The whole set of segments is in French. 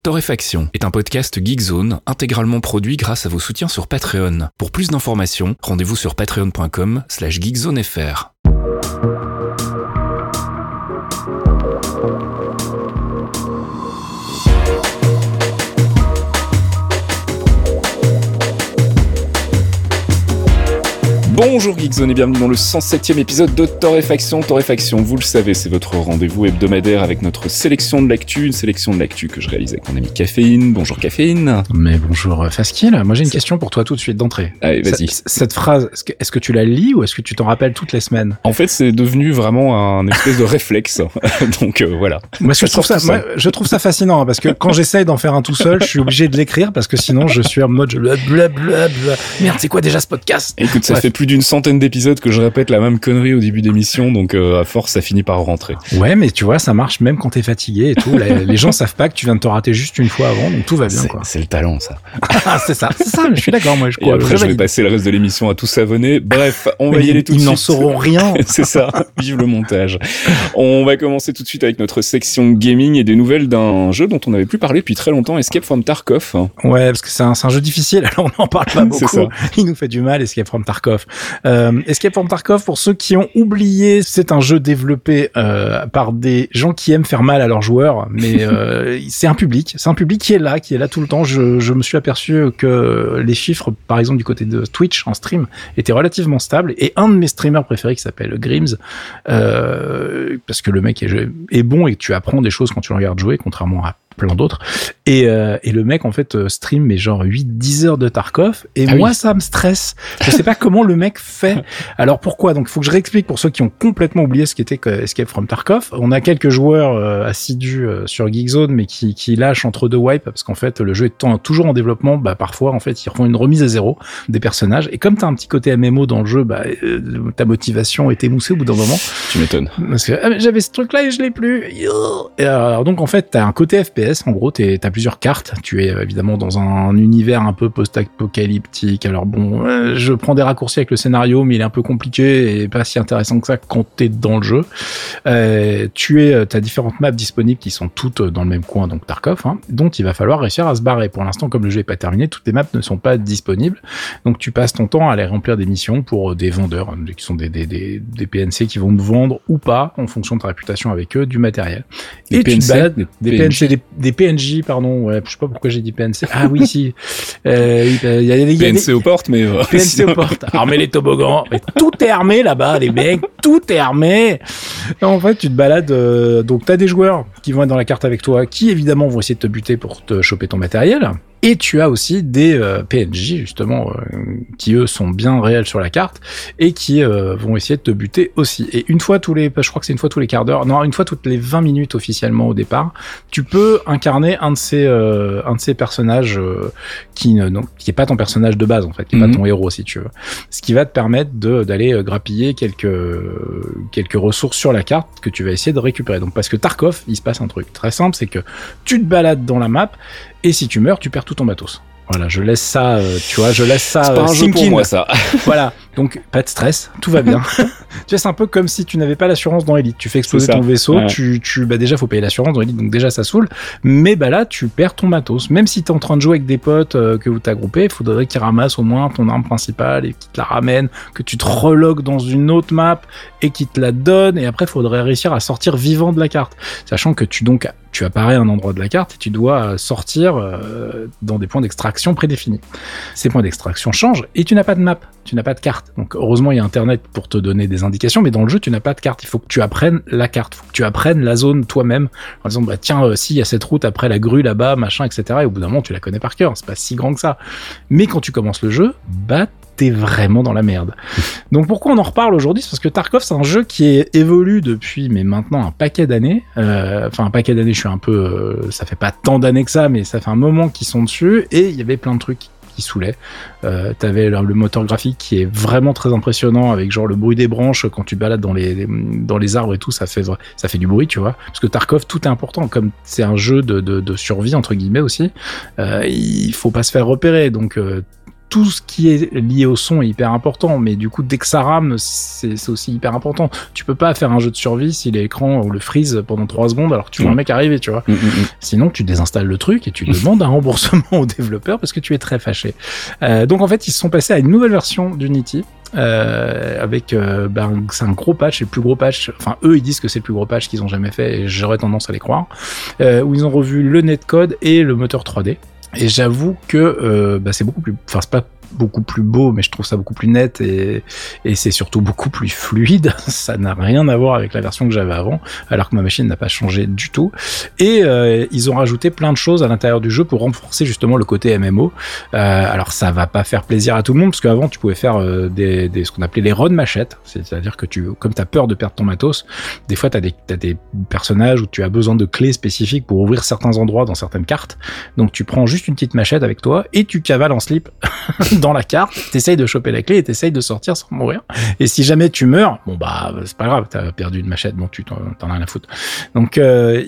Torréfaction est un podcast Geekzone intégralement produit grâce à vos soutiens sur Patreon. Pour plus d'informations, rendez-vous sur patreon.com/geekzonefr. Bonjour Geekzone et bienvenue dans le 107e épisode de Torréfaction. Torréfaction, vous le savez, c'est votre rendez-vous hebdomadaire avec notre sélection de l'actu, une sélection de l'actu que je réalise avec mon ami Caféine. Bonjour Caféine. Mais bonjour Faskill, moi j'ai une question pour toi tout de suite d'entrée. Allez, vas-y. Cette phrase, est-ce que tu la lis ou est-ce que tu t'en rappelles toutes les semaines ? En fait, c'est devenu vraiment un espèce de réflexe. Donc voilà. Moi, je trouve ça fascinant parce que quand j'essaye d'en faire un tout seul, je suis obligé de l'écrire parce que sinon je suis en mode blablabla. Merde, c'est quoi déjà ce podcast ? Écoute, ça fait plus d'une centaine d'épisodes que je répète la même connerie au début d'émission, donc à force ça finit par rentrer. Ouais, mais tu vois, ça marche même quand t'es fatigué et tout. Les gens savent pas que tu viens de te rater juste une fois avant, donc tout va bien. C'est le talent, ça. c'est ça, je suis d'accord, moi je crois. Et après je vais passer le reste de l'émission à tous s'abonner. Bref, on va y aller tout de suite. Ils n'en sauront rien. C'est ça, vive le montage. On va commencer tout de suite avec notre section gaming et des nouvelles d'un jeu dont on n'avait plus parlé depuis très longtemps, Escape from Tarkov. Ouais, parce que c'est un jeu difficile, alors on n'en parle pas beaucoup. C'est ça. Il nous fait du mal, Escape from Tarkov. Escape from Tarkov, pour ceux qui ont oublié, c'est un jeu développé par des gens qui aiment faire mal à leurs joueurs, mais c'est un public qui est là tout le temps. Je me suis aperçu que les chiffres, par exemple du côté de Twitch en stream, étaient relativement stables, et un de mes streamers préférés qui s'appelle Grims, parce que le mec est bon et que tu apprends des choses quand tu le regardes jouer, contrairement à plein d'autres, et le mec en fait stream mais genre 8-10 heures de Tarkov, et moi ça me stresse, je sais pas comment le mec fait. Alors pourquoi? Donc il faut que je réexplique pour ceux qui ont complètement oublié ce qu'était Escape from Tarkov. On a quelques joueurs assidus sur Geekzone mais qui lâchent entre deux wipes parce qu'en fait le jeu est toujours en développement. Parfois en fait ils refont une remise à zéro des personnages, et comme t'as un petit côté MMO dans le jeu, ta motivation est émoussée au bout d'un moment. Tu m'étonnes. Parce que j'avais ce truc là et je l'ai plus. Et alors donc en fait t'as un côté FPS. En gros, t'as plusieurs cartes. Tu es évidemment dans un univers un peu post-apocalyptique. Alors bon, je prends des raccourcis avec le scénario, mais il est un peu compliqué et pas si intéressant que ça quand t'es dans le jeu. T'as différentes maps disponibles qui sont toutes dans le même coin, donc Tarkov, dont il va falloir réussir à se barrer. Pour l'instant, comme le jeu est pas terminé, toutes les maps ne sont pas disponibles. Donc tu passes ton temps à aller remplir des missions pour des vendeurs, qui sont des PNC qui vont te vendre ou pas, en fonction de ta réputation avec eux, du matériel. Des PNC, tu te balades, des PNJ, pardon, ouais, je sais pas pourquoi j'ai dit PNC. Ah oui, si. Y a des PNC aux portes, mais PNC aux portes. Armez les toboggans. Mais tout est armé là-bas, les mecs. Tout est armé. Et en fait, tu te balades. Donc, t'as des joueurs qui vont être dans la carte avec toi, qui évidemment vont essayer de te buter pour te choper ton matériel. Et tu as aussi des PNJ justement qui eux sont bien réels sur la carte et qui vont essayer de te buter aussi. Et une fois je crois que c'est une fois tous les quarts d'heure, non, une fois toutes les 20 minutes officiellement au départ, tu peux incarner un de ces personnages qui est pas ton personnage de base en fait, qui est pas ton héros si tu veux. Ce qui va te permettre d'aller grappiller quelques ressources sur la carte que tu vas essayer de récupérer. Donc parce que Tarkov, il se passe un truc très simple, c'est que tu te balades dans la map. Et si tu meurs, tu perds tout ton matos. Voilà, je laisse ça, tu vois, c'est pas un jeu pour moi, ça. Voilà, donc pas de stress, tout va bien. Tu vois, c'est un peu comme si tu n'avais pas l'assurance dans Elite. Tu fais exploser ton vaisseau, ouais. Déjà faut payer l'assurance dans Elite, donc déjà ça saoule. Mais là, tu perds ton matos. Même si t'es en train de jouer avec des potes que vous t'agroupez, il faudrait qu'ils ramassent au moins ton arme principale et qu'ils te la ramènent, que tu te relogues dans une autre map et qu'ils te la donnent. Et après, il faudrait réussir à sortir vivant de la carte, sachant que tu apparais à un endroit de la carte et tu dois sortir dans des points d'extraction prédéfinis. Ces points d'extraction changent et tu n'as pas de map, tu n'as pas de carte. Donc heureusement il y a internet pour te donner des indications, mais dans le jeu tu n'as pas de carte. Il faut que tu apprennes la carte, il faut que tu apprennes la zone toi-même. En disant tiens, si il y a cette route après la grue là-bas, machin, etc. Et au bout d'un moment tu la connais par cœur, c'est pas si grand que ça. Mais quand tu commences le jeu, t'es vraiment dans la merde. Donc pourquoi on en reparle aujourd'hui? C'est parce que Tarkov, c'est un jeu qui évolue depuis maintenant un paquet d'années. Un paquet d'années, je suis un peu... ça fait pas tant d'années que ça, mais ça fait un moment qu'ils sont dessus, et il y avait plein de trucs qui saoulait. T'avais le moteur graphique qui est vraiment très impressionnant, avec genre le bruit des branches quand tu te balades dans les arbres et tout, ça fait du bruit, tu vois. Parce que Tarkov, tout est important, comme c'est un jeu de survie entre guillemets aussi. Il faut pas se faire repérer, donc tout ce qui est lié au son est hyper important, mais du coup, dès que ça rame, c'est aussi hyper important. Tu peux pas faire un jeu de survie si l'écran ou le freeze pendant 3 secondes alors que tu vois un mec arriver, tu vois. Sinon, tu désinstalles le truc et tu demandes un remboursement au développeur parce que tu es très fâché. Donc en fait, ils se sont passés à une nouvelle version d'Unity. Avec c'est un gros patch, c'est le plus gros patch, enfin eux ils disent que c'est le plus gros patch qu'ils ont jamais fait et j'aurais tendance à les croire, où ils ont revu le netcode et le moteur 3D. Et j'avoue que c'est beaucoup plus, enfin c'est pas beaucoup plus beau, mais je trouve ça beaucoup plus net et c'est surtout beaucoup plus fluide. Ça n'a rien à voir avec la version que j'avais avant, alors que ma machine n'a pas changé du tout. Et ils ont rajouté plein de choses à l'intérieur du jeu pour renforcer justement le côté MMO. Alors ça va pas faire plaisir à tout le monde, parce qu'avant tu pouvais faire ce qu'on appelait les run machettes, c'est-à-dire que comme t'as peur de perdre ton matos, des fois t'as des personnages où tu as besoin de clés spécifiques pour ouvrir certains endroits dans certaines cartes. Donc tu prends juste une petite machette avec toi et tu cavales en slip dans la carte, t'essayes de choper la clé et t'essayes de sortir sans mourir. Et si jamais tu meurs, bon bah c'est pas grave, t'as perdu une machette, bon tu t'en as rien à foutre. Donc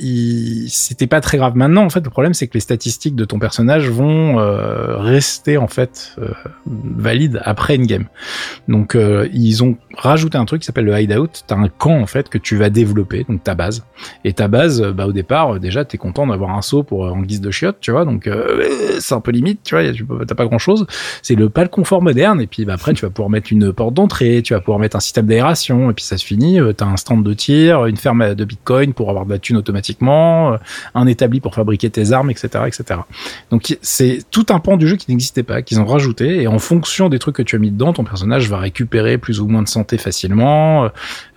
c'était pas très grave. Maintenant en fait le problème c'est que les statistiques de ton personnage vont rester en fait valides après une game. Donc ils ont rajouté un truc qui s'appelle le hideout. T'as un camp en fait que tu vas développer, donc ta base. Et ta base, au départ déjà t'es content d'avoir un seau pour en guise de chiotte, tu vois, donc c'est un peu limite, tu vois, t'as pas grand chose. C'est pas le confort moderne, et puis après tu vas pouvoir mettre une porte d'entrée, tu vas pouvoir mettre un système d'aération, et puis ça se finit, t'as un stand de tir, une ferme de bitcoin pour avoir de la thune automatiquement, un établi pour fabriquer tes armes, etc., etc. Donc c'est tout un pan du jeu qui n'existait pas, qu'ils ont rajouté, et en fonction des trucs que tu as mis dedans, ton personnage va récupérer plus ou moins de santé facilement,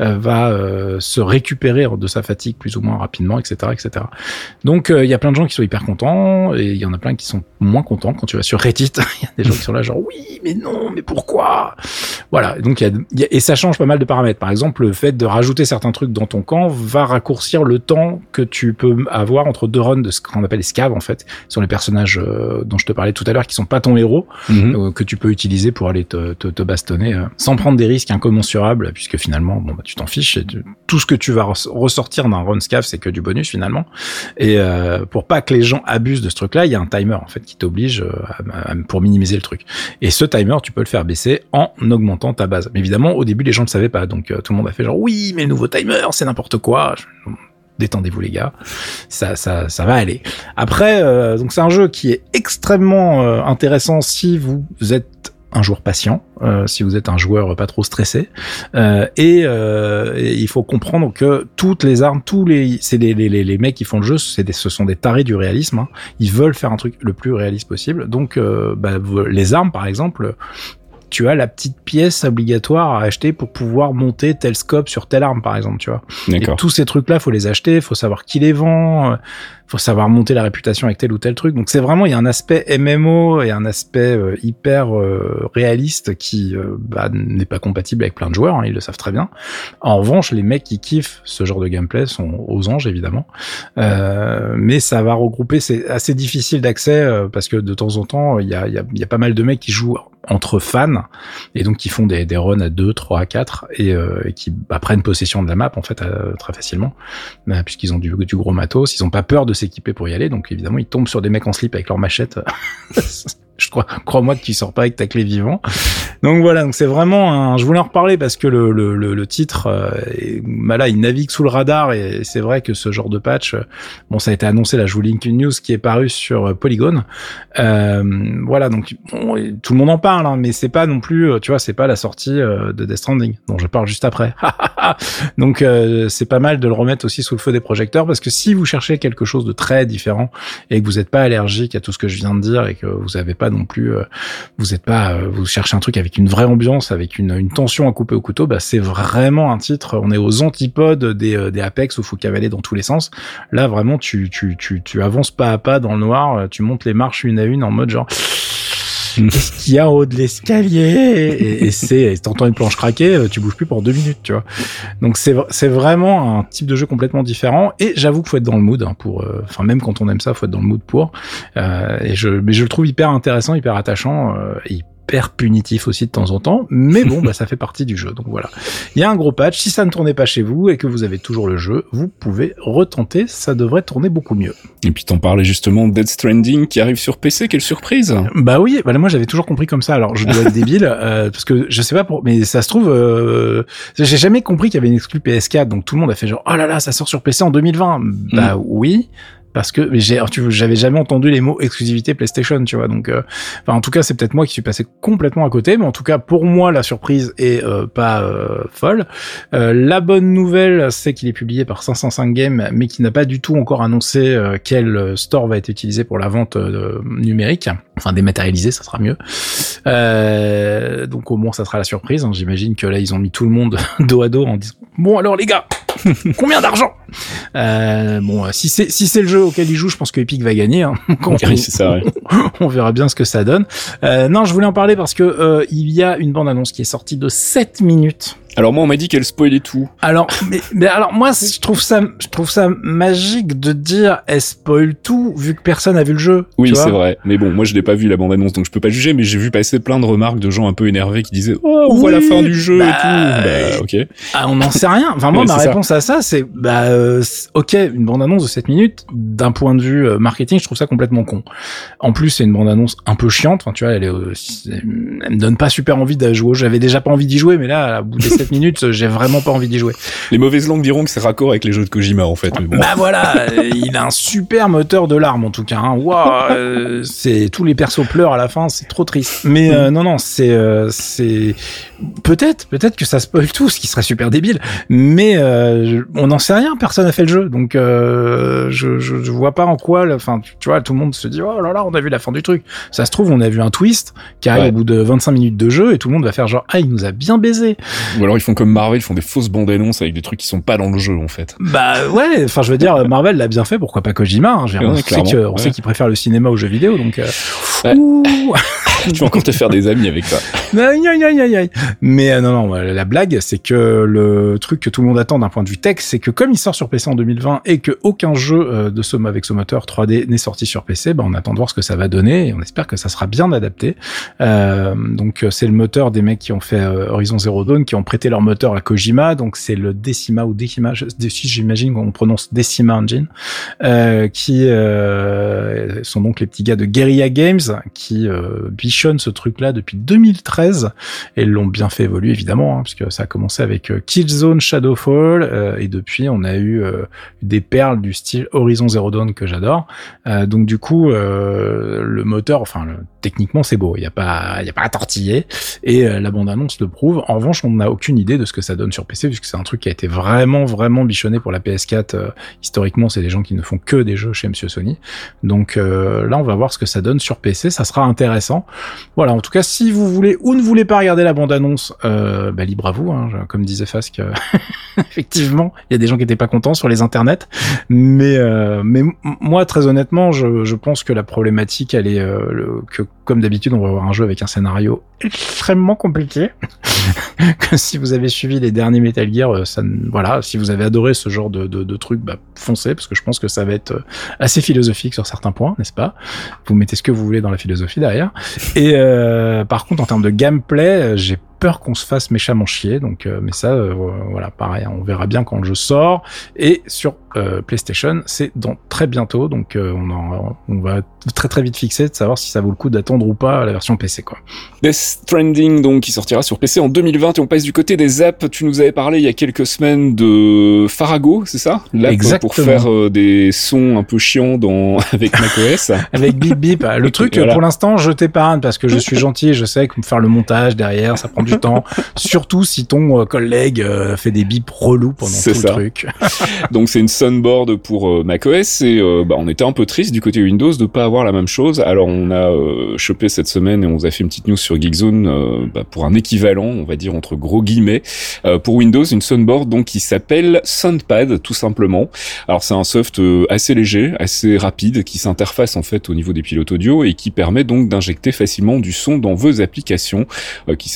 va se récupérer de sa fatigue plus ou moins rapidement, etc., etc. Donc il y a plein de gens qui sont hyper contents, et il y en a plein qui sont moins contents. Quand tu vas sur Reddit, il y a des gens qui sont là genre oui mais non mais pourquoi, voilà. Donc et ça change pas mal de paramètres. Par exemple, le fait de rajouter certains trucs dans ton camp va raccourcir le temps que tu peux avoir entre deux runs de ce qu'on appelle les scavs en fait, sur les personnages dont je te parlais tout à l'heure, qui sont pas ton héros, que tu peux utiliser pour aller te bastonner sans prendre des risques incommensurables, puisque finalement bon bah tu t'en fiches, tout ce que tu vas ressortir d'un run scav c'est que du bonus finalement. Et pour pas que les gens abusent de ce truc là, il y a un timer en fait qui t'oblige pour minimiser le truc. Et ce timer, tu peux le faire baisser en augmentant ta base. Mais évidemment, au début, les gens ne le savaient pas. Donc, tout le monde a fait genre, oui, mais le nouveau timer, c'est n'importe quoi. Détendez-vous, les gars. Ça va aller. Après, donc c'est un jeu qui est extrêmement intéressant si vous êtes un joueur patient, si vous êtes un joueur pas trop stressé, et il faut comprendre que toutes les armes, c'est les mecs qui font le jeu, ce sont des tarés du réalisme, hein. Ils veulent faire un truc le plus réaliste possible. Donc les armes par exemple, tu as la petite pièce obligatoire à acheter pour pouvoir monter tel scope sur telle arme par exemple, tu vois. D'accord. Et tous ces trucs là, faut les acheter, faut savoir qui les vend, faut savoir monter la réputation avec tel ou tel truc. Donc c'est vraiment, il y a un aspect MMO et un aspect hyper réaliste qui n'est pas compatible avec plein de joueurs, hein, ils le savent très bien. En revanche, les mecs qui kiffent ce genre de gameplay sont aux anges évidemment, mais ça va regrouper, c'est assez difficile d'accès parce que de temps en temps il y a pas mal de mecs qui jouent entre fans et donc qui font des runs à 2, 3, 4 et qui prennent possession de la map en fait très facilement, puisqu'ils ont du gros matos, ils ont pas peur de s'équiper pour y aller, donc évidemment ils tombent sur des mecs en slip avec leur machette. Crois-moi que tu sors pas avec ta clé vivant. Donc voilà, donc c'est vraiment je voulais en reparler parce que le titre, là, il navigue sous le radar et c'est vrai que ce genre de patch, bon, ça a été annoncé, là, je vous link une news qui est parue sur Polygon. Voilà, donc bon, tout le monde en parle, hein, mais c'est pas non plus, tu vois, c'est pas la sortie de Death Stranding, dont je parle juste après. Donc c'est pas mal de le remettre aussi sous le feu des projecteurs, parce que si vous cherchez quelque chose de très différent et que vous n'êtes pas allergique à tout ce que je viens de dire et que vous avez pas non plus, vous cherchez un truc avec une vraie ambiance, avec une tension à couper au couteau, c'est vraiment un titre, on est aux antipodes des Apex où il faut cavaler dans tous les sens. Là vraiment tu avances pas à pas dans le noir, tu montes les marches une à une en mode genre qu'est-ce qu'il y a en haut de l'escalier, et t'entends une planche craquer, tu bouges plus pour 2 minutes, tu vois. Donc c'est vraiment un type de jeu complètement différent, et j'avoue qu'il faut être dans le mood, hein, même quand on aime ça, faut être dans le mood pour, mais je le trouve hyper intéressant, hyper attachant, et hyper punitif aussi de temps en temps, mais bon, ça fait partie du jeu. Donc voilà. Il y a un gros patch. Si ça ne tournait pas chez vous et que vous avez toujours le jeu, vous pouvez retenter. Ça devrait tourner beaucoup mieux. Et puis t'en parlais justement, Death Stranding qui arrive sur PC. Quelle surprise! Bah oui, moi j'avais toujours compris comme ça. Alors je dois être débile parce que je sais pas mais ça se trouve, j'ai jamais compris qu'il y avait une exclu PS4. Donc tout le monde a fait genre oh là là, ça sort sur PC en 2020. Bah oui. Parce que j'avais jamais entendu les mots exclusivité PlayStation, tu vois. Donc, en tout cas, c'est peut-être moi qui suis passé complètement à côté, mais en tout cas, pour moi, la surprise est pas folle. La bonne nouvelle, c'est qu'il est publié par 505 Games, mais qui n'a pas du tout encore annoncé quel store va être utilisé pour la vente numérique. Enfin, dématérialisé, ça sera mieux. Donc, au moins, ça sera la surprise. Hein. J'imagine que là, ils ont mis tout le monde dos à dos en disant bon, alors les gars, combien d'argent? Si c'est le jeu auquel il joue, je pense que Epic va gagner. Hein. Oui, c'est ça, ouais. On verra bien ce que ça donne. Non, je voulais en parler parce que il y a une bande-annonce qui est sortie de 7 minutes. Alors moi on m'a dit qu'elle spoilait tout. Alors mais alors moi je trouve ça magique de dire elle spoil tout vu que personne a vu le jeu. Oui, c'est vrai. Mais bon, moi je l'ai pas vu la bande-annonce donc je peux pas juger, mais j'ai vu passer plein de remarques de gens un peu énervés qui disaient "Oh, on voit la fin du jeu et tout." OK. On n'en sait rien. Enfin moi ma réponse à ça c'est OK, une bande-annonce de 7 minutes d'un point de vue marketing, je trouve ça complètement con. En plus, c'est une bande-annonce un peu chiante, enfin tu vois, elle me donne pas super envie de jouer. J'avais déjà pas envie d'y jouer mais là à bout des 7 minutes, j'ai vraiment pas envie d'y jouer. Les mauvaises langues diront que c'est raccord avec les jeux de Kojima en fait. Mais bon. Bah voilà, il a un super moteur de larmes en tout cas. Hein. Waouh, c'est tous les persos pleurent à la fin, c'est trop triste. Mais non, c'est peut-être que ça spoil tout, ce qui serait super débile. Mais on n'en sait rien, personne n'a fait le jeu, donc je vois pas en quoi. Enfin, tu vois, tout le monde se dit oh là là, on a vu la fin du truc. Ça se trouve, on a vu un twist qui arrive au bout de 25 minutes de jeu et tout le monde va faire genre ah il nous a bien baisé. Ou alors ils font comme Marvel, ils font des fausses bandes annonces avec des trucs qui sont pas dans le jeu en fait. Bah ouais, enfin je veux dire Marvel l'a bien fait, pourquoi pas Kojima hein, on sait qu'il préfère le cinéma aux jeux vidéo donc tu vas encore te faire des amis avec ça. Aïe. Mais non, la blague c'est que le truc que tout le monde attend d'un point de vue tech, c'est que comme il sort sur PC en 2020 et que aucun jeu avec ce moteur 3D n'est sorti sur PC, on attend de voir ce que ça va donner et on espère que ça sera bien adapté. Donc c'est le moteur des mecs qui ont fait Horizon Zero Dawn, qui ont prêté leur moteur à Kojima, donc c'est le Decima ou Decima, j'imagine qu'on prononce Decima Engine, qui sont donc les petits gars de Guerrilla Games qui bichonnent ce truc-là depuis 2013 et l'ont bien fait évoluer évidemment, hein, puisque ça a commencé avec Killzone Shadowfall et depuis on a eu des perles du style Horizon Zero Dawn que j'adore. Donc du coup le moteur, techniquement c'est beau, il y a pas à tortiller et la bande-annonce le prouve. En revanche, on n'a aucune idée de ce que ça donne sur PC puisque c'est un truc qui a été vraiment bichonné pour la PS4. Historiquement, c'est des gens qui ne font que des jeux chez Monsieur Sony. Donc là, on va voir ce que ça donne sur PC. Ça sera intéressant. Voilà. En tout cas, si vous voulez ou ne voulez pas regarder la bande-annonce, libre à vous. Hein, comme disait Fasque, effectivement, il y a des gens qui étaient pas contents sur les internets. Mais moi, très honnêtement, je pense que la problématique, elle est que comme d'habitude, on va avoir un jeu avec un scénario extrêmement compliqué. Que si vous avez suivi les derniers Metal Gear, si vous avez adoré ce genre de truc, foncez, parce que je pense que ça va être assez philosophique sur certains points, n'est-ce pas? Vous mettez ce que vous voulez dans la philosophie derrière. Et par contre, en termes de gameplay, j'ai peur qu'on se fasse méchamment chier, donc mais ça pareil, on verra bien quand le jeu sort. Et sur PlayStation, c'est dans très bientôt, donc on va très très vite fixer de savoir si ça vaut le coup d'attendre ou pas la version PC quoi. Death Stranding donc qui sortira sur PC en 2020 et on passe du côté des apps. Tu nous avais parlé il y a quelques semaines de Farago, c'est ça? L'app pour faire des sons un peu chiants avec macOS. Avec Bip Bip. Le truc pour l'instant je t'épargne parce que je suis gentil, je sais que faire le montage derrière ça prend du temps, surtout si ton collègue fait des bips relous pendant tout le truc. Donc c'est une soundboard pour macOS et on était un peu triste du côté Windows de pas avoir la même chose. Alors on a chopé cette semaine et on vous a fait une petite news sur Geekzone pour un équivalent, on va dire entre gros guillemets, pour Windows, une soundboard donc qui s'appelle Soundpad tout simplement. Alors c'est un soft assez léger, assez rapide qui s'interface en fait au niveau des pilotes audio et qui permet donc d'injecter facilement du son dans vos applications, qu'il s'agisse de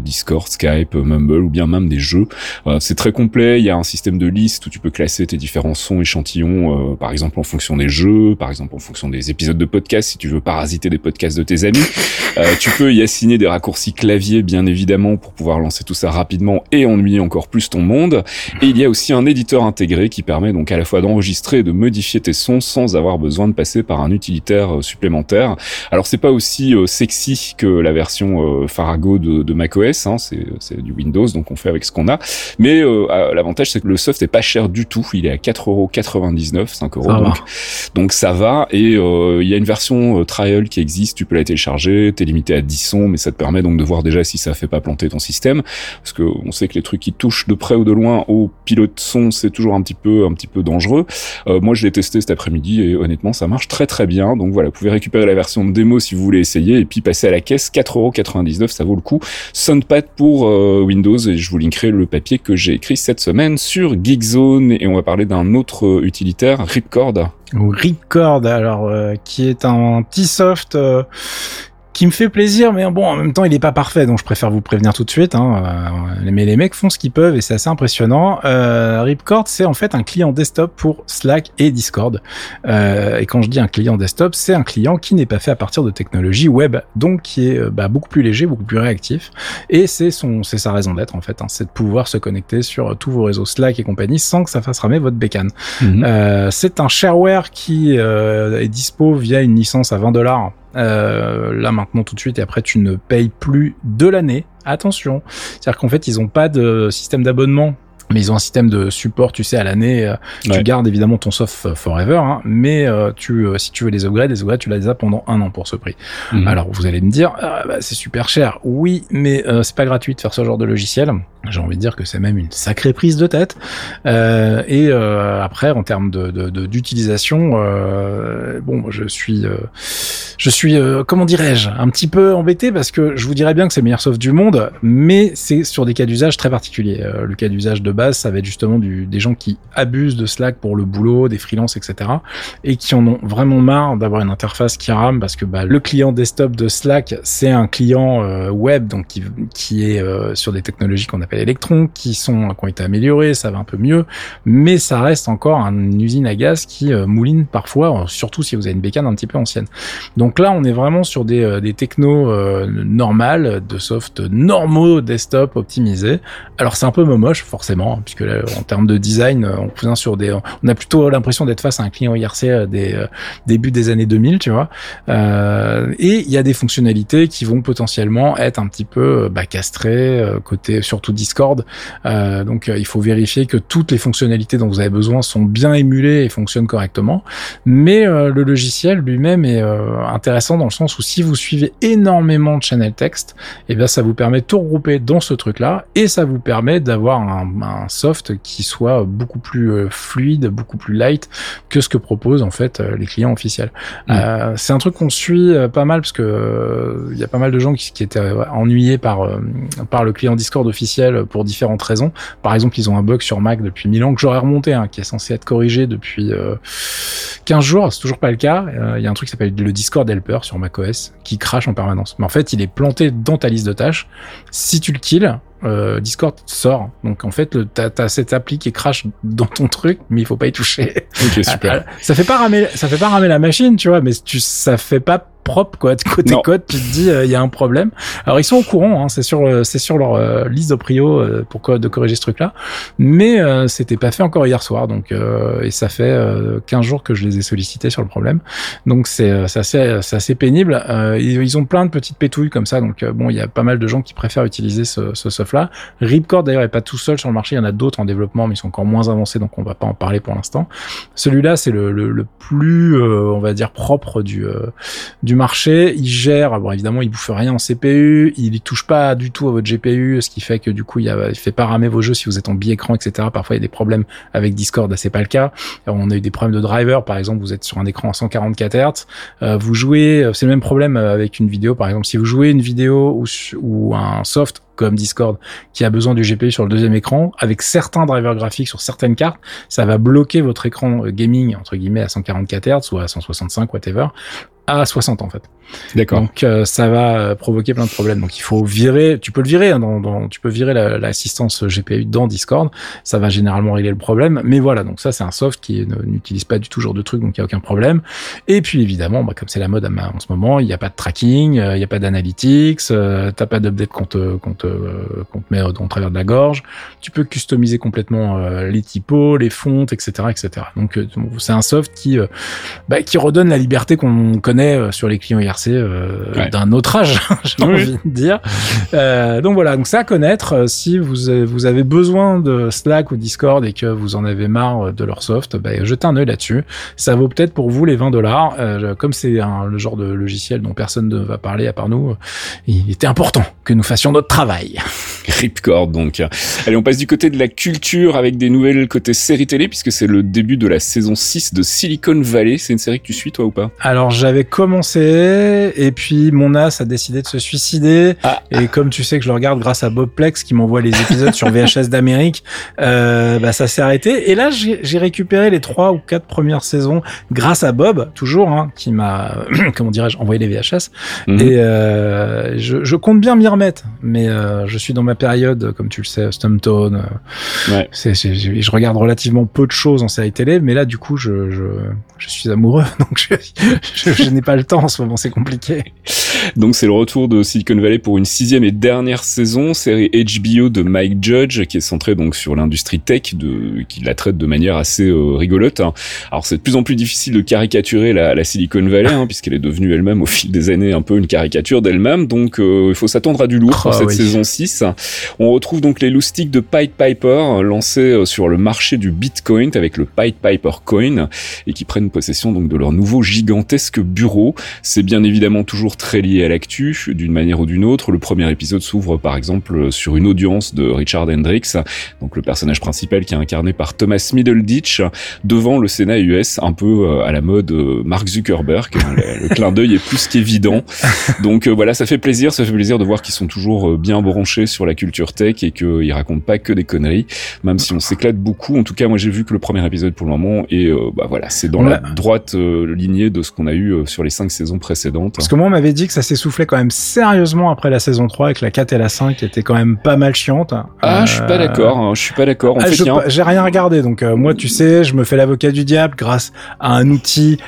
Discord, Skype, Mumble ou bien même des jeux. C'est très complet, il y a un système de liste où tu peux classer tes différents sons échantillons, par exemple en fonction des jeux, par exemple en fonction des épisodes de podcast si tu veux parasiter des podcasts de tes amis. Tu peux y assigner des raccourcis clavier bien évidemment pour pouvoir lancer tout ça rapidement et ennuyer encore plus ton monde. Et il y a aussi un éditeur intégré qui permet donc à la fois d'enregistrer et de modifier tes sons sans avoir besoin de passer par un utilitaire supplémentaire. Alors c'est pas aussi sexy que la version Farrago de macOS, hein, c'est du Windows donc on fait avec ce qu'on a. Mais l'avantage c'est que le soft est pas cher du tout, il est à 4,99€, 5€. Donc ça va et il y a une version trial qui existe, tu peux la télécharger, t'es limité à 10 sons mais ça te permet donc de voir déjà si ça fait pas planter ton système parce que on sait que les trucs qui touchent de près ou de loin au pilote son c'est toujours un petit peu dangereux. Moi je l'ai testé cet après-midi et honnêtement ça marche très très bien. Donc voilà, vous pouvez récupérer la version de démo si vous voulez essayer et puis passer à la caisse, 4,99€, ça vaut le coup. Soundpad pour Windows et je vous linkerai le papier que j'ai écrit cette semaine sur Geekzone et on va parler d'un autre utilitaire, Ripcord. Ripcord, alors qui est un petit soft qui me fait plaisir, mais bon, en même temps, il est pas parfait, donc je préfère vous prévenir tout de suite. Mais les mecs font ce qu'ils peuvent et c'est assez impressionnant. Ripcord, c'est en fait un client desktop pour Slack et Discord. Et quand je dis un client desktop, c'est un client qui n'est pas fait à partir de technologies web, donc qui est beaucoup plus léger, beaucoup plus réactif. Et c'est sa raison d'être en fait, c'est de pouvoir se connecter sur tous vos réseaux Slack et compagnie sans que ça fasse ramer votre bécane. C'est un shareware qui est dispo via une licence à $20. Là maintenant tout de suite et après tu ne payes plus de l'année. Attention, c'est-à-dire qu'en fait ils ont pas de système d'abonnement. Mais ils ont un système de support, tu sais, à l'année. Tu gardes évidemment ton soft forever, hein, mais si tu veux les upgrades, tu les as pendant 1 an pour ce prix. Alors vous allez me dire, c'est super cher. Oui, mais c'est pas gratuit de faire ce genre de logiciel. J'ai envie de dire que c'est même une sacrée prise de tête. Après, en termes d'utilisation, bon, je suis comment dirais-je, un petit peu embêté parce que je vous dirais bien que c'est le meilleur soft du monde, mais c'est sur des cas d'usage très particuliers. Le cas d'usage de base, ça va être justement des gens qui abusent de Slack pour le boulot, des freelances, etc. et qui en ont vraiment marre d'avoir une interface qui rame parce que le client desktop de Slack, c'est un client web, donc qui est sur des technologies qu'on appelle Electron, qui ont été améliorées, ça va un peu mieux, mais ça reste encore une usine à gaz qui mouline parfois, surtout si vous avez une bécane un petit peu ancienne. Donc là, on est vraiment sur des technos normales, de soft normaux desktop optimisés. Alors c'est un peu moche forcément, puisque là, en termes de design, on a plutôt l'impression d'être face à un client IRC des début des années 2000, tu vois. Et il y a des fonctionnalités qui vont potentiellement être un petit peu castrées côté surtout Discord. Donc il faut vérifier que toutes les fonctionnalités dont vous avez besoin sont bien émulées et fonctionnent correctement. Mais le logiciel lui-même est intéressant dans le sens où si vous suivez énormément de channel text, et bien ça vous permet de tout regrouper dans ce truc-là et ça vous permet d'avoir un soft qui soit beaucoup plus fluide, beaucoup plus light que ce que proposent en fait les clients officiels. C'est un truc qu'on suit pas mal parce que il y a pas mal de gens qui étaient ennuyés par le client Discord officiel pour différentes raisons. Par exemple, ils ont un bug sur Mac depuis 1000 ans que j'aurais remonté, qui est censé être corrigé depuis 15 jours, c'est toujours pas le cas. Il y a un truc qui s'appelle le Discord Helper sur macOS qui crache en permanence. Mais en fait, il est planté dans ta liste de tâches. Si tu le kills, Discord sort. Donc en fait, t'as cette appli qui crache dans ton truc, mais il faut pas y toucher. Ok, super. Ça fait pas ramer la machine, tu vois, mais ça fait pas propre quoi. Côté code, tu te dis il y a un problème. Alors ils sont au courant, c'est sur leur liste de prio de corriger ce truc-là, mais c'était pas fait encore hier soir, donc et ça fait 15 jours que je les ai sollicités sur le problème. Donc c'est assez pénible. Ils ont plein de petites pétouilles comme ça, donc bon, il y a pas mal de gens qui préfèrent utiliser ce soft-là. Ripcord d'ailleurs est pas tout seul sur le marché, il y en a d'autres en développement, mais ils sont encore moins avancés, donc on va pas en parler pour l'instant. Celui-là, c'est le plus on va dire propre du marché. Il gère, bon évidemment il bouffe rien en CPU, il touche pas du tout à votre GPU, ce qui fait que du coup il fait pas ramer vos jeux si vous êtes en bi-écran, etc. Parfois il y a des problèmes avec Discord, là c'est pas le cas. Alors, on a eu des problèmes de driver, par exemple vous êtes sur un écran à 144 Hz, vous jouez, c'est le même problème avec une vidéo, par exemple si vous jouez une vidéo ou un soft comme Discord qui a besoin du GPU sur le deuxième écran, avec certains drivers graphiques sur certaines cartes, ça va bloquer votre écran gaming entre guillemets à 144 Hz ou à 165 whatever. à 60 en fait. D'accord. Donc ça va provoquer plein de problèmes. Donc il faut virer, tu peux le virer, hein, tu peux virer l'assistance GPU dans Discord, ça va généralement régler le problème. Mais voilà, donc ça c'est un soft qui n'utilise pas du tout ce genre de truc, donc il y a aucun problème. Et puis évidemment, comme c'est la mode en ce moment, il n'y a pas de tracking, il n'y a pas d'analytics, t'as pas d'update qu'on te met en travers de la gorge. Tu peux customiser complètement les typos, les fontes, etc., etc. Donc c'est un soft qui redonne la liberté qu'on connaît sur les clients IRC d'un autre âge, j'ai envie de dire. Donc voilà, donc c'est à connaître. Si vous avez besoin de Slack ou Discord et que vous en avez marre de leur soft, jetez un œil là-dessus. Ça vaut peut-être pour vous les $20. Comme c'est le genre de logiciel dont personne ne va parler à part nous, il était important que nous fassions notre travail. Ripcord donc. Allez, on passe du côté de la culture avec des nouvelles côté série télé, puisque c'est le début de la saison 6 de Silicon Valley. C'est une série que tu suis toi ou pas? Alors j'avais commencé et puis mon as a décidé de se suicider et comme tu sais que je le regarde grâce à Bob Plex qui m'envoie les épisodes sur VHS d'Amérique, ça s'est arrêté et là j'ai récupéré les 3 ou 4 premières saisons grâce à Bob toujours qui m'a envoyé les VHS et je compte bien m'y remettre mais je suis dans ma période comme tu le sais Stumptown je regarde relativement peu de choses en série télé mais là du coup je suis amoureux donc je n'ai pas le temps en ce moment, c'est compliqué. Donc c'est le retour de Silicon Valley pour une 6e et dernière saison, série HBO de Mike Judge qui est centrée donc sur l'industrie tech qui la traite de manière assez rigolote. Alors c'est de plus en plus difficile de caricaturer la Silicon Valley puisqu'elle est devenue elle-même au fil des années un peu une caricature d'elle-même, donc il faut s'attendre à du lourd pour cette saison 6. On retrouve donc les loustics de Pied Piper lancés sur le marché du Bitcoin avec le Pied Piper Coin et qui prennent possession donc de leur nouveau gigantesque bureau. C'est bien évidemment toujours très lié à l'actu, d'une manière ou d'une autre. Le premier épisode s'ouvre par exemple sur une audience de Richard Hendricks, donc le personnage principal qui est incarné par Thomas Middleditch, devant le Sénat US, un peu à la mode Mark Zuckerberg. Le clin d'œil est plus qu'évident. Donc voilà, ça fait plaisir de voir qu'ils sont toujours bien branchés sur la culture tech et qu'ils racontent pas que des conneries, même si on s'éclate beaucoup. En tout cas, moi j'ai vu que le premier épisode pour le moment et voilà, c'est dans la droite lignée de ce qu'on a eu sur les 5 saisons précédentes. Parce que moi on m'avait dit que ça s'essoufflait quand même sérieusement après la saison 3 et que la 4 et la 5 étaient quand même pas mal chiantes. Je suis pas d'accord. J'ai rien regardé, donc moi tu sais, je me fais l'avocat du diable grâce à un outil,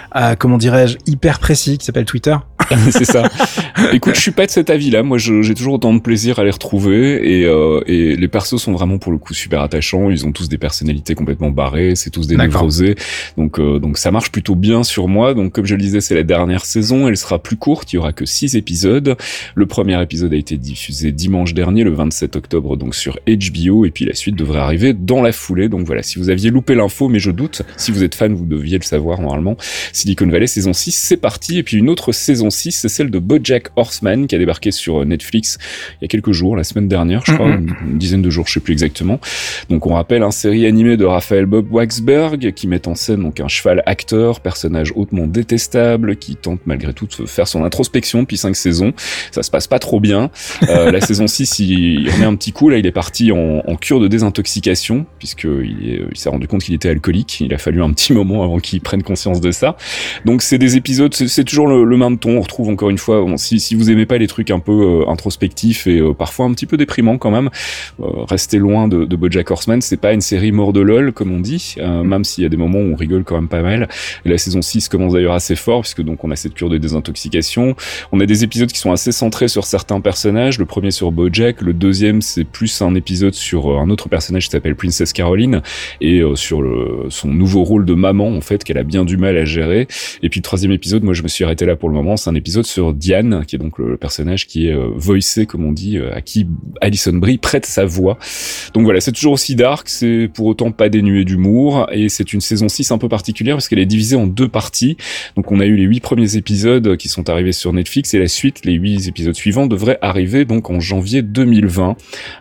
hyper précis qui s'appelle Twitter. C'est ça. Écoute, je suis pas de cet avis-là. Moi, j'ai toujours autant de plaisir à les retrouver et les persos sont vraiment pour le coup super attachants. Ils ont tous des personnalités complètement barrées, c'est tous des névrosés. Donc ça marche plutôt bien sur moi. Donc comme je le disais, c'est la dernière saison. Elle sera plus courte. Il y aura que 6 épisodes. Le premier épisode a été diffusé dimanche dernier, le 27 octobre, donc sur HBO. Et puis la suite devrait arriver dans la foulée. Donc voilà, si vous aviez loupé l'info, mais je doute, si vous êtes fan, vous deviez le savoir normalement. Silicon Valley saison 6, c'est parti. Et puis une autre saison 6, c'est celle de BoJack Horseman qui a débarqué sur Netflix il y a quelques jours, la semaine dernière, je crois, une dizaine de jours, je sais plus exactement. Donc on rappelle série animée de Raphaël Bob Waksberg qui met en scène donc un cheval acteur, personnage hautement détestable qui tente malgré tout de faire son introspection depuis 5 saisons. Ça se passe pas trop bien. La saison 6, il remet un petit coup, là il est parti en cure de désintoxication puisqu'il s'est rendu compte qu'il était alcoolique. Il a fallu un petit moment avant qu'il prenne conscience de ça. Donc c'est des épisodes, c'est toujours le même ton. On retrouve encore une fois, si vous aimez pas les trucs un peu introspectifs et parfois un petit peu déprimants quand même, restez loin de BoJack Horseman. C'est pas une série mort de lol comme on dit, même s'il y a des moments où on rigole quand même pas mal. Et la saison 6 commence d'ailleurs assez fort puisque donc on a cette cure de désintoxication. On a des épisodes qui sont assez centrés sur certains personnages. Le premier sur BoJack, le deuxième c'est plus un épisode sur un autre personnage qui s'appelle Princess Caroline et sur son nouveau rôle de maman en fait qu'elle a bien du mal à gérer. Et puis le troisième épisode, moi je me suis arrêté là pour le moment, c'est un épisode sur Diane qui est donc le personnage qui est voicé comme on dit, à qui Alison Brie prête sa voix. Donc voilà, c'est toujours aussi dark, c'est pour autant pas dénué d'humour et c'est une saison 6 un peu particulière parce qu'elle est divisée en 2 parties. Donc on a eu les 8 premiers épisodes qui sont arrivés sur Netflix et la suite, les 8 épisodes suivants devraient arriver donc en janvier 2020.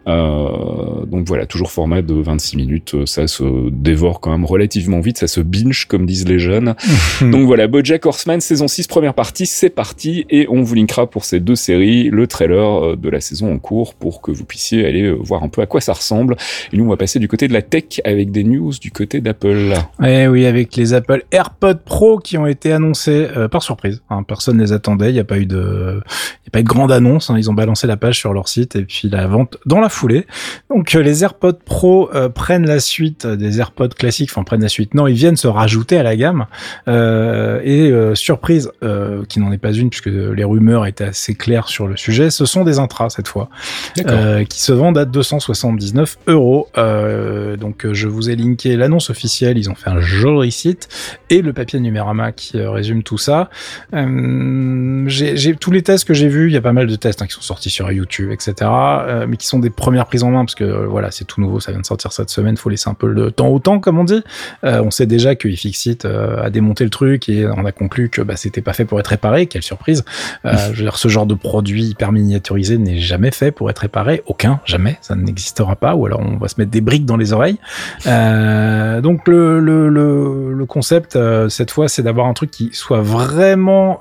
Donc voilà, toujours format de 26 minutes, ça se dévore quand même relativement vite, ça se binge comme disent les jeunes. Donc voilà, BoJack Horseman saison 6 première partie, c'est parti. parti et on vous linkera pour ces 2 séries le trailer de la saison en cours pour que vous puissiez aller voir un peu à quoi ça ressemble. Et nous, on va passer du côté de la tech avec des news du côté d'Apple. Eh oui, avec les Apple AirPods Pro qui ont été annoncés par surprise. Personne ne les attendait. Il n'y a pas eu de grande annonce. Ils ont balancé la page sur leur site et puis la vente dans la foulée. Donc les AirPods Pro prennent la suite des AirPods classiques. Enfin, prennent la suite. Non, ils viennent se rajouter à la gamme. Surprise, qui n'en est pas une puisque les rumeurs étaient assez claires sur le sujet. Ce sont des intras cette fois, qui se vendent à 279 €. Donc je vous ai linké l'annonce officielle. Ils ont fait un joli site et le papier Numérama qui résume tout ça. J'ai tous les tests que j'ai vus. Il y a pas mal de tests qui sont sortis sur YouTube, etc. Mais qui sont des premières prises en main parce que voilà, c'est tout nouveau. Ça vient de sortir cette semaine. Faut laisser un peu le temps au temps, comme on dit. On sait déjà que iFixit a démonté le truc et on a conclu que c'était pas fait pour être réparé. Quelle surprise. Je veux dire, ce genre de produit hyper miniaturisé n'est jamais fait pour être réparé. Aucun, jamais. Ça n'existera pas. Ou alors on va se mettre des briques dans les oreilles. Donc le concept cette fois, c'est d'avoir un truc qui soit vraiment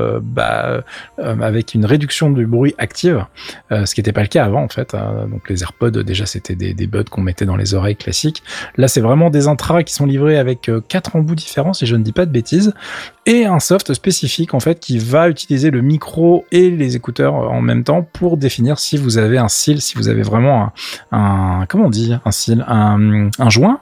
avec une réduction du bruit active, ce qui n'était pas le cas avant en fait. Donc les AirPods déjà c'était des buds qu'on mettait dans les oreilles classiques. Là c'est vraiment des intras qui sont livrés avec 4 embouts différents si je ne dis pas de bêtises. Et un soft spécifique en fait qui va utiliser le micro et les écouteurs en même temps pour définir si vous avez un cil, si vous avez vraiment un comment on dit, un cil, un joint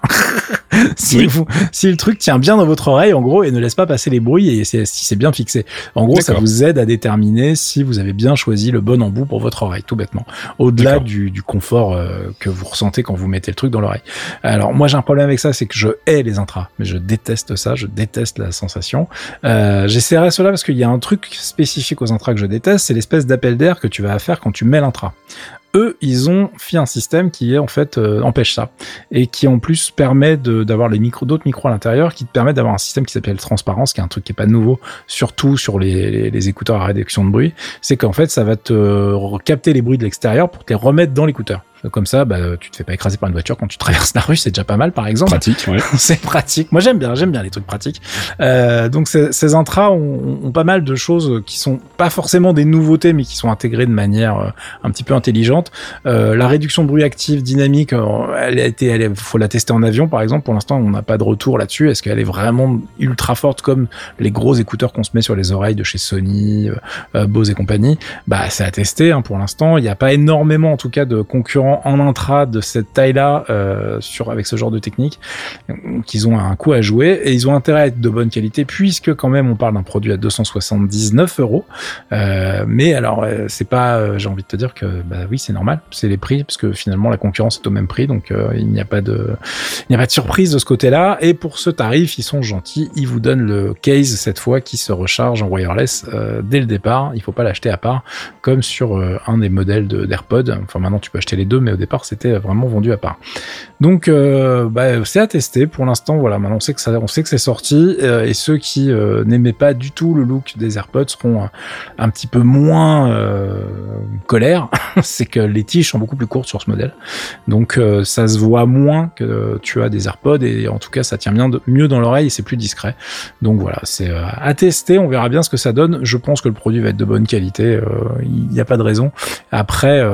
si le truc tient bien dans votre oreille en gros et ne laisse pas passer les bruits et si c'est bien fixé. En gros, ça vous aide à déterminer si vous avez bien choisi le bon embout pour votre oreille, tout bêtement. Au-delà du confort que vous ressentez quand vous mettez le truc dans l'oreille. Alors moi j'ai un problème avec ça, c'est que je hais les intras, mais je déteste ça, je déteste la sensation. J'essaierai cela parce qu'il y a un truc spécifique aux intras que je déteste, c'est l'espèce d'appel d'air que tu vas faire quand tu mets l'intra. Eux, ils ont fait un système qui en fait empêche ça et qui en plus permet d'avoir d'autres micros à l'intérieur qui te permettent d'avoir un système qui s'appelle transparence, qui est un truc qui est pas nouveau, surtout sur les écouteurs à réduction de bruit. C'est qu'en fait, ça va te capter les bruits de l'extérieur pour te les remettre dans l'écouteur. Comme ça, tu te fais pas écraser par une voiture quand tu traverses la rue, c'est déjà pas mal, par exemple. Pratique, ouais. C'est pratique. Moi, j'aime bien les trucs pratiques. Donc, ces intras ont pas mal de choses qui sont pas forcément des nouveautés, mais qui sont intégrées de manière un petit peu intelligente. La réduction de bruit active dynamique, faut la tester en avion, par exemple. Pour l'instant, on n'a pas de retour là-dessus. Est-ce qu'elle est vraiment ultra forte comme les gros écouteurs qu'on se met sur les oreilles de chez Sony, Bose et compagnie? C'est à tester, pour l'instant. Il n'y a pas énormément, en tout cas, de concurrents en intra de cette taille-là avec ce genre de technique, qu'ils ont un coup à jouer et ils ont intérêt à être de bonne qualité puisque quand même on parle d'un produit à 279 €. Mais alors c'est pas, j'ai envie de te dire que oui c'est normal, c'est les prix parce que finalement la concurrence est au même prix donc il n'y a pas de surprise de ce côté-là et pour ce tarif ils sont gentils, ils vous donnent le case cette fois qui se recharge en wireless dès le départ, il faut pas l'acheter à part comme sur un des modèles d'AirPods. Enfin maintenant tu peux acheter les deux mais au départ c'était vraiment vendu à part. Donc c'est à tester pour l'instant. Voilà, maintenant on sait que c'est sorti et ceux qui n'aimaient pas du tout le look des AirPods seront un petit peu moins colère. C'est que les tiges sont beaucoup plus courtes sur ce modèle, donc ça se voit moins que tu as des AirPods et en tout cas ça tient mieux dans l'oreille et c'est plus discret. Donc voilà, c'est à tester. On verra bien ce que ça donne. Je pense que le produit va être de bonne qualité. Il n'y a pas de raison. Après,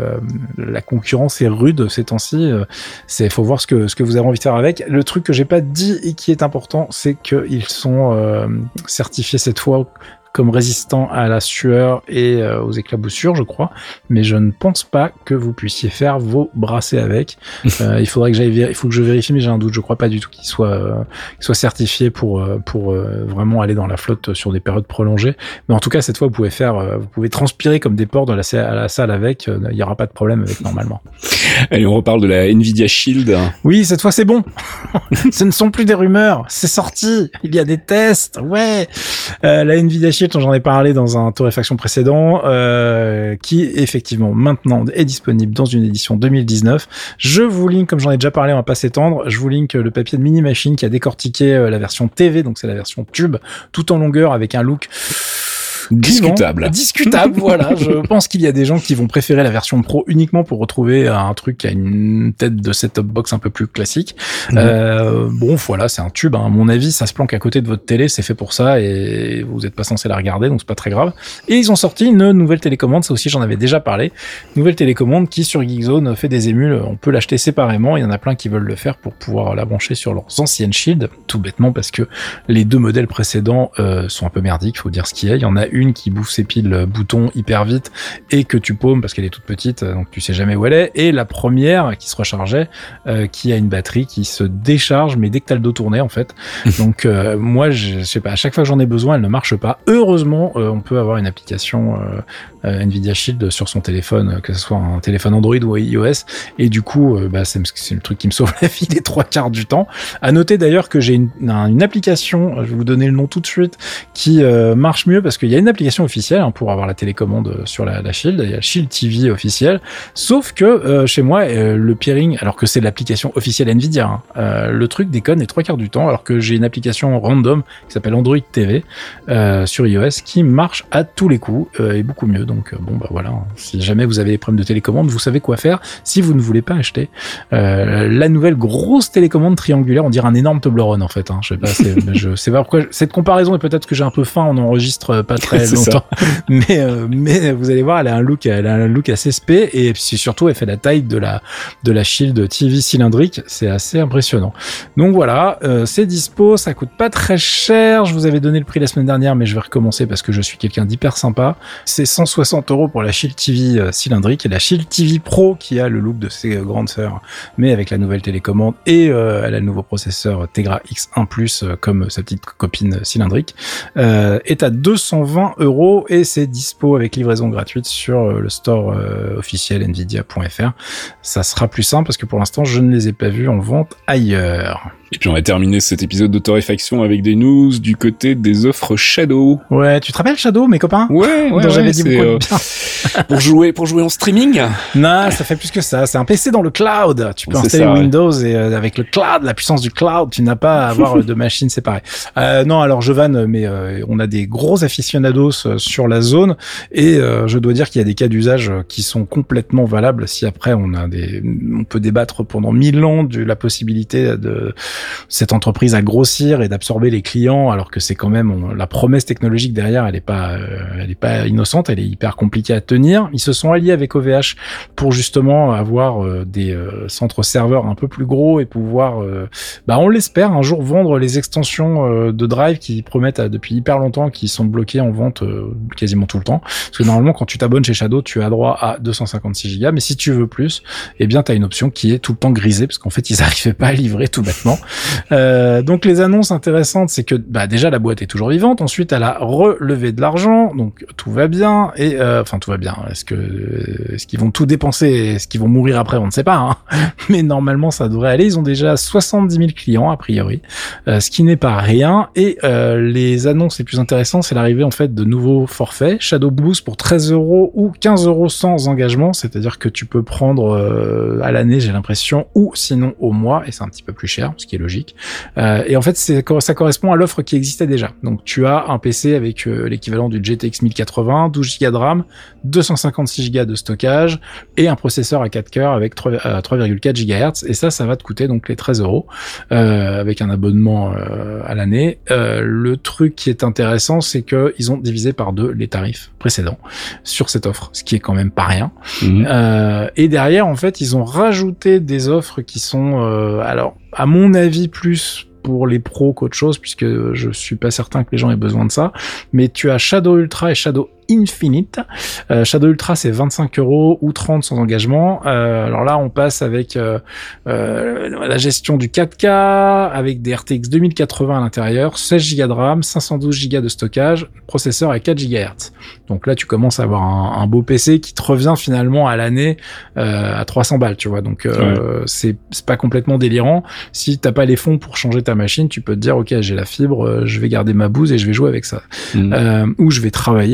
la concurrence est rude ces temps-ci. Faut voir ce que vous avez envie de faire avec. Le truc que j'ai pas dit et qui est important, c'est qu'ils sont certifiés cette fois comme résistant à la sueur et aux éclaboussures, je crois. Mais je ne pense pas que vous puissiez faire vos bracelets avec. Il faut que je vérifie, mais j'ai un doute. Je crois pas du tout qu'il soit certifié pour vraiment aller dans la flotte sur des périodes prolongées. Mais en tout cas, cette fois, vous pouvez transpirer comme des porcs à la salle avec. Il y aura pas de problème avec normalement. Allez, on reparle de la Nvidia Shield. Oui, cette fois, c'est bon. Ce ne sont plus des rumeurs. C'est sorti. Il y a des tests. Ouais. La Nvidia Shield, j'en ai parlé dans un torréfaction précédent, qui effectivement maintenant est disponible dans une édition 2019. Je vous link, comme j'en ai déjà parlé, on va pas s'étendre, je vous link le papier de Mini Machine qui a décortiqué la version TV, donc c'est la version tube, tout en longueur avec un look Discutable. Discutable, voilà. Je pense qu'il y a des gens qui vont préférer la version Pro uniquement pour retrouver un truc qui a une tête de set-top box un peu plus classique. Bon, voilà, c'est un tube. À mon avis, ça se planque à côté de votre télé, c'est fait pour ça et vous n'êtes pas censé la regarder, donc c'est pas très grave. Et ils ont sorti une nouvelle télécommande, ça aussi j'en avais déjà parlé. Nouvelle télécommande qui sur Geekzone fait des émules. On peut l'acheter séparément. Il y en a plein qui veulent le faire pour pouvoir la brancher sur leurs anciennes Shield, tout bêtement parce que les deux modèles précédents sont un peu merdiques, faut dire ce qu'il y a. Il y en a une qui bouffe ses piles boutons hyper vite et que tu paumes parce qu'elle est toute petite, donc tu sais jamais où elle est. Et la première qui se rechargeait, qui a une batterie qui se décharge, mais dès que t'as le dos tourné en fait. Donc moi, je sais pas, à chaque fois que j'en ai besoin, elle ne marche pas. Heureusement, on peut avoir une application Nvidia Shield sur son téléphone, que ce soit un téléphone Android ou iOS, et du coup, c'est le truc qui me sauve la vie les 3/4 du temps. À noter d'ailleurs que j'ai une application, je vais vous donner le nom tout de suite, qui marche mieux parce qu'il y a une application officielle pour avoir la télécommande sur la Shield, il y a Shield TV officiel, sauf que chez moi, le peering, alors que c'est l'application officielle Nvidia, le truc déconne les 3/4 du temps, alors que j'ai une application random qui s'appelle Android TV sur iOS qui marche à tous les coups et beaucoup mieux. Donc bon bah voilà, si jamais vous avez des problèmes de télécommande, vous savez quoi faire si vous ne voulez pas acheter la nouvelle grosse télécommande triangulaire, on dirait un énorme Toblerone en fait. Je sais pas, je sais pas pourquoi cette comparaison est peut-être que j'ai un peu faim, on enregistre pas très longtemps, mais vous allez voir, elle a un look assez spé et puis surtout elle fait la taille de la Shield TV cylindrique, c'est assez impressionnant. Donc voilà, c'est dispo, ça coûte pas très cher. Je vous avais donné le prix la semaine dernière, mais je vais recommencer parce que je suis quelqu'un d'hyper sympa. C'est 160 € pour la Shield TV cylindrique et la Shield TV Pro qui a le look de ses grandes sœurs, mais avec la nouvelle télécommande et elle a le nouveau processeur Tegra X1+, comme sa petite copine cylindrique, est à 220 € et c'est dispo avec livraison gratuite sur le store officiel nvidia.fr. Ça sera plus simple parce que pour l'instant je ne les ai pas vus en vente ailleurs. Et puis on va terminer cet épisode de Torréfaction avec des news du côté des offres Shadow. Ouais, tu te rappelles Shadow, mes copains? Ouais, j'avais dit beaucoup de bien. pour jouer en streaming. Non, ça fait plus que ça. C'est un PC dans le cloud. Tu peux installer Windows et avec le cloud, la puissance du cloud, tu n'as pas à avoir de machines séparées. Non, alors je vanne, mais on a des gros aficionados sur la zone et je dois dire qu'il y a des cas d'usage qui sont complètement valables. Si après on peut débattre pendant 1000 ans de la possibilité de cette entreprise à grossir et d'absorber les clients, alors que c'est quand même la promesse technologique derrière, elle est pas innocente, elle est hyper compliquée à tenir. Ils se sont alliés avec OVH pour justement avoir des centres serveurs un peu plus gros et pouvoir, on l'espère, un jour vendre les extensions de drive qui promettent depuis hyper longtemps, qui sont bloquées en vente quasiment tout le temps. Parce que normalement, quand tu t'abonnes chez Shadow, tu as droit à 256 Go, mais si tu veux plus, eh bien, t'as une option qui est tout le temps grisée, parce qu'en fait, ils n'arrivaient pas à livrer tout bêtement. Donc les annonces intéressantes, c'est que déjà la boîte est toujours vivante, ensuite elle a relevé de l'argent, donc tout va bien, et tout va bien. Est-ce qu'ils vont tout dépenser, est-ce qu'ils vont mourir après, on ne sait pas, mais normalement ça devrait aller. Ils ont déjà 70 000 clients a priori, ce qui n'est pas rien, et les annonces les plus intéressantes, c'est l'arrivée en fait de nouveaux forfaits, Shadow Boost pour 13 € ou 15 € sans engagement, c'est-à-dire que tu peux prendre à l'année, j'ai l'impression, ou sinon au mois, et c'est un petit peu plus cher, ce qui est logique. Et en fait, ça correspond à l'offre qui existait déjà. Donc, tu as un PC avec l'équivalent du GTX 1080, 12 Go de RAM, 256 Go de stockage et un processeur à 4 cœurs avec 3,4 GHz. Et ça va te coûter donc les 13 € avec un abonnement à l'année. Le truc qui est intéressant, c'est que ils ont divisé par 2 les tarifs précédents sur cette offre, ce qui est quand même pas rien. Et derrière, en fait, ils ont rajouté des offres qui sont alors à mon avis plus pour les pros qu'autre chose, puisque je suis pas certain que les gens aient besoin de ça, mais tu as Shadow Ultra et Shadow Infinite. Shadow Ultra, c'est 25 € ou 30 sans engagement. Alors là, on passe avec la gestion du 4K, avec des RTX 2080 à l'intérieur, 16 Go de RAM, 512 Go de stockage, processeur à 4 GHz. Donc là, tu commences à avoir un beau PC qui te revient finalement à l'année à 300 balles, tu vois. Donc c'est pas complètement délirant. Si t'as pas les fonds pour changer ta machine, tu peux te dire, ok, j'ai la fibre, je vais garder ma bouse et je vais jouer avec ça. Ou je vais travailler avec ça.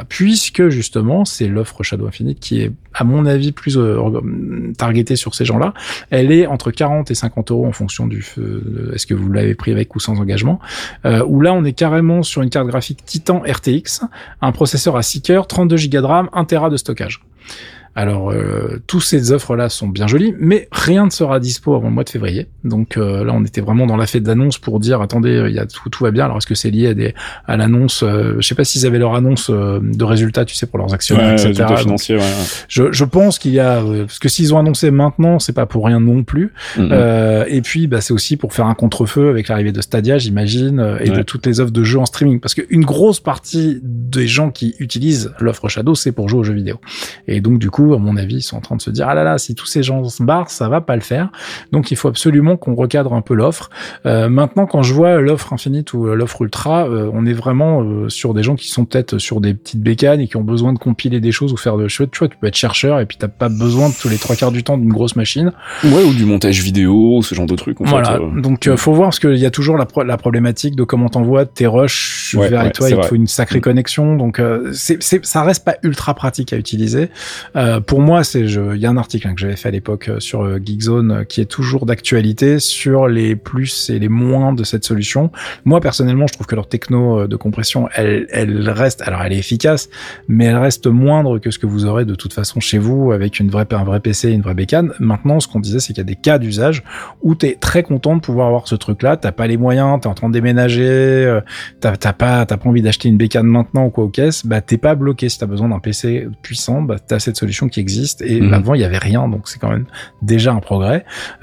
puisque justement c'est l'offre Shadow Infinite qui est à mon avis plus targetée sur ces gens-là. Elle est entre 40 et 50 € en fonction est-ce que vous l'avez pris avec ou sans engagement, où là on est carrément sur une carte graphique Titan RTX, un processeur à 6 cœurs, 32 Go de RAM, 1 Tera de stockage. Alors, tous ces offres-là sont bien jolies, mais rien ne sera dispo avant le mois de février. Donc là, on était vraiment dans la fête d'annonce pour dire, attendez, tout va bien. Alors, est-ce que c'est lié à l'annonce je sais pas s'ils avaient leur annonce de résultats, tu sais, pour leurs actionnaires, etc. Résultats financiers, Je pense qu'il y a... parce que s'ils ont annoncé maintenant, c'est pas pour rien non plus. Et puis, c'est aussi pour faire un contre-feu avec l'arrivée de Stadia, j'imagine, et de toutes les offres de jeux en streaming. Parce qu'une grosse partie des gens qui utilisent l'offre Shadow, c'est pour jouer aux jeux vidéo. Et donc, du coup, à mon avis, ils sont en train de se dire, ah là là, si tous ces gens se barrent, ça va pas le faire. Donc, il faut absolument qu'on recadre un peu l'offre. Maintenant, quand je vois l'offre Infinite ou l'offre Ultra, on est vraiment sur des gens qui sont peut-être sur des petites bécanes et qui ont besoin de compiler des choses ou faire de choses. Tu vois, tu peux être chercheur et puis t'as pas besoin de tous les 3/4 du temps d'une grosse machine. Ouais, ou du montage vidéo, ce genre de trucs. Voilà. Donc, faut voir parce qu'il y a toujours la problématique de comment t'envoies tes rushs vers toi. Il te faut une sacrée connexion. Donc, ça reste pas ultra pratique à utiliser. Pour moi, il y a un article que j'avais fait à l'époque sur Geekzone qui est toujours d'actualité sur les plus et les moins de cette solution. Moi, personnellement, je trouve que leur techno de compression, elle reste, alors elle est efficace, mais elle reste moindre que ce que vous aurez de toute façon chez vous avec un vrai PC et une vraie bécane. Maintenant, ce qu'on disait, c'est qu'il y a des cas d'usage où t'es très content de pouvoir avoir ce truc-là. T'as pas les moyens, t'es en train de déménager, t'as pas envie d'acheter une bécane maintenant ou quoi aux caisses, t'es pas bloqué. Si t'as besoin d'un PC puissant, t'as cette solution qui existe et avant il y avait rien, donc c'est quand même déjà un progrès.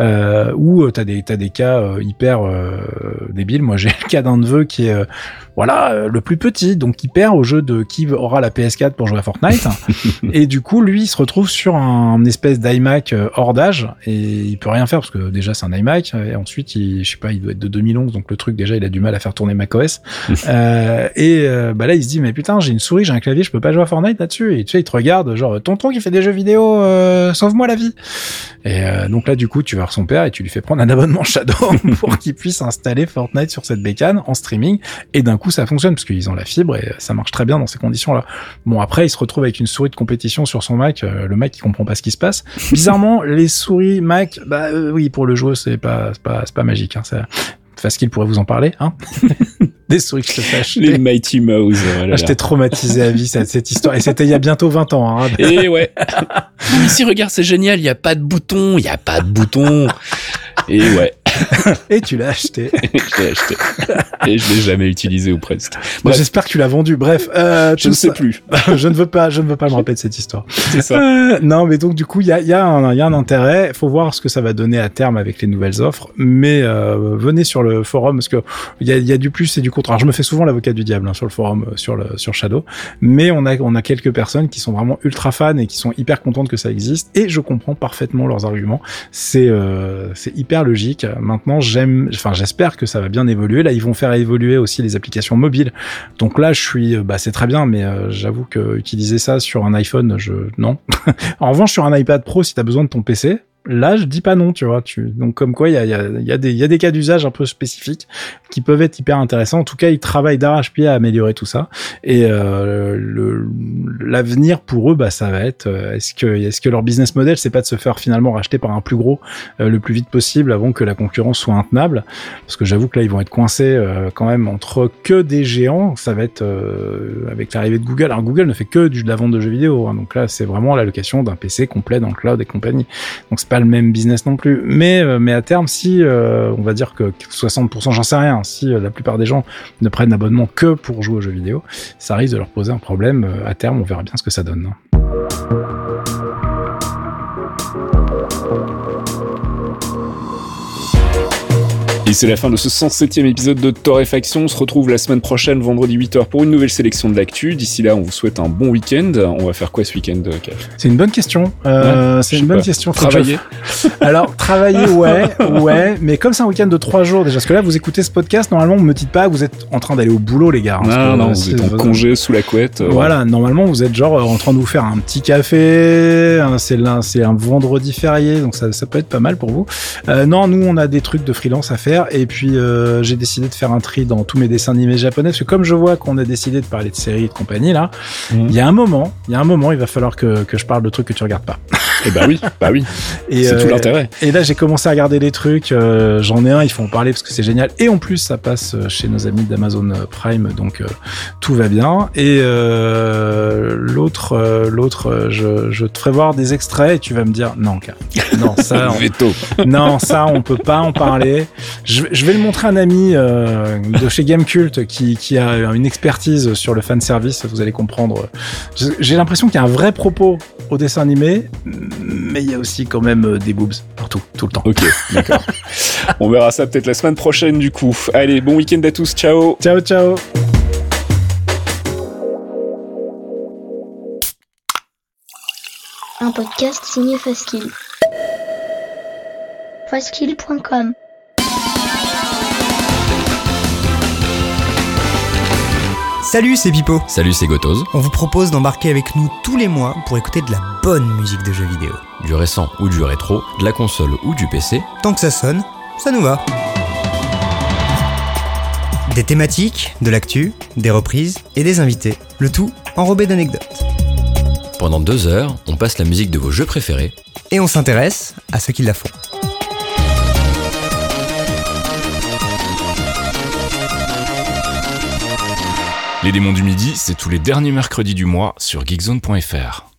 Ou t'as des cas hyper débiles. Moi j'ai le cas d'un neveu qui est le plus petit, donc il perd au jeu de qui aura la PS4 pour jouer à Fortnite et du coup lui il se retrouve sur un espèce d'iMac hors d'âge et il peut rien faire parce que déjà c'est un iMac et ensuite il doit être de 2011, donc le truc déjà il a du mal à faire tourner macOS là il se dit mais putain j'ai une souris, j'ai un clavier, je peux pas jouer à Fortnite là-dessus, et tu sais il te regarde genre tonton qui fait des jeux vidéo, sauve-moi la vie. Et donc là du coup tu vas voir son père et tu lui fais prendre un abonnement Shadow pour qu'il puisse installer Fortnite sur cette bécane en streaming, et d'un coup ça fonctionne parce qu'ils ont la fibre et ça marche très bien dans ces conditions-là. Bon, après il se retrouve avec une souris de compétition sur son Mac, le Mac il comprend pas ce qui se passe. Bizarrement les souris Mac, oui, pour le joueur c'est pas magique, hein, ça. Fasquille pourrait vous en parler, hein. Des souris que je te fais acheter. Les Mighty Mouse. Je t'ai traumatisé à vie cette histoire. Et c'était il y a bientôt 20 ans. Hein. Et ouais. Ici, regarde, c'est génial. Il y a pas de bouton. Et ouais. Et tu l'as acheté. Je l'ai acheté. Et je l'ai jamais utilisé ou presque. J'espère que tu l'as vendu. Bref. Je ne sais plus. je ne veux pas me rappeler de cette histoire. C'est ça. Non, mais donc, du coup, il y a un intérêt. Faut voir ce que ça va donner à terme avec les nouvelles offres. Mais, venez sur le forum parce que il y a du plus et du contre. Alors, je me fais souvent l'avocat du diable, hein, sur le forum, sur Shadow. Mais on a quelques personnes qui sont vraiment ultra fans et qui sont hyper contentes que ça existe. Et je comprends parfaitement leurs arguments. C'est hyper logique. Maintenant, j'espère que ça va bien évoluer. Là, ils vont faire évoluer aussi les applications mobiles. Donc là, c'est très bien, mais j'avoue que utiliser ça sur un iPhone, non. En revanche, sur un iPad Pro, si t'as besoin de ton PC, là, je dis pas non, tu vois. Donc, comme quoi, il y a des cas d'usage un peu spécifiques qui peuvent être hyper intéressants. En tout cas, ils travaillent d'arrache-pied à améliorer tout ça. Et l'avenir pour eux, ça va être est-ce que leur business model, c'est pas de se faire finalement racheter par un plus gros le plus vite possible avant que la concurrence soit intenable. Parce que j'avoue que là, ils vont être coincés quand même entre que des géants. Ça va être avec l'arrivée de Google. Alors, Google ne fait que de la vente de jeux vidéo. Hein. Donc là, c'est vraiment l'allocation d'un PC complet dans le cloud et compagnie. Donc c'est pas le même business non plus, mais à terme, si on va dire que 60%, j'en sais rien, si la plupart des gens ne prennent l'abonnement que pour jouer aux jeux vidéo, ça risque de leur poser un problème. À terme, on verra bien ce que ça donne. Et c'est la fin de ce 107e épisode de Torréfaction. On se retrouve la semaine prochaine, vendredi 8h, pour une nouvelle sélection de l'actu. D'ici là, on vous souhaite un bon week-end. On va faire quoi ce week-end, Kev ? C'est une bonne question. C'est une bonne question. Travailler. Alors, travailler, ouais. Mais comme c'est un week-end de 3 jours déjà, parce que là, vous écoutez ce podcast, normalement, vous me dites pas que vous êtes en train d'aller au boulot, les gars. Non, vous êtes en congé sous la couette. Voilà, normalement, vous êtes genre en train de vous faire un petit café. C'est un vendredi férié, donc ça peut être pas mal pour vous. Non, nous, on a des trucs de freelance à faire. faire. Et puis j'ai décidé de faire un tri dans tous mes dessins animés japonais, parce que comme je vois qu'on a décidé de parler de séries et de compagnie là, il y a un moment, il va falloir que je parle de trucs que tu regardes pas. Et bah oui. Et c'est tout l'intérêt. Et là, j'ai commencé à regarder des trucs. J'en ai un, il faut en parler parce que c'est génial. Et en plus, ça passe chez nos amis d'Amazon Prime, donc tout va bien. Et l'autre, je te ferai voir des extraits et tu vas me dire non, ça, non, ça, on peut pas en parler. Je vais le montrer à un ami de chez Gamecult qui a une expertise sur le fan service. Vous allez comprendre. J'ai l'impression qu'il y a un vrai propos au dessin animé, mais il y a aussi quand même des boobs partout, tout le temps. Ok, d'accord. On verra ça peut-être la semaine prochaine du coup. Allez, bon week-end à tous, ciao. Ciao. Un podcast signé Faskill. Faskill.com. Salut, c'est Pipo. Salut, c'est Gotoz. On vous propose d'embarquer avec nous tous les mois pour écouter de la bonne musique de jeux vidéo. Du récent ou du rétro, de la console ou du PC. Tant que ça sonne, ça nous va. Des thématiques, de l'actu, des reprises et des invités. Le tout enrobé d'anecdotes. Pendant 2 heures, on passe la musique de vos jeux préférés. Et on s'intéresse à ceux qui la font. Les démons du midi, c'est tous les derniers mercredis du mois sur geekzone.fr.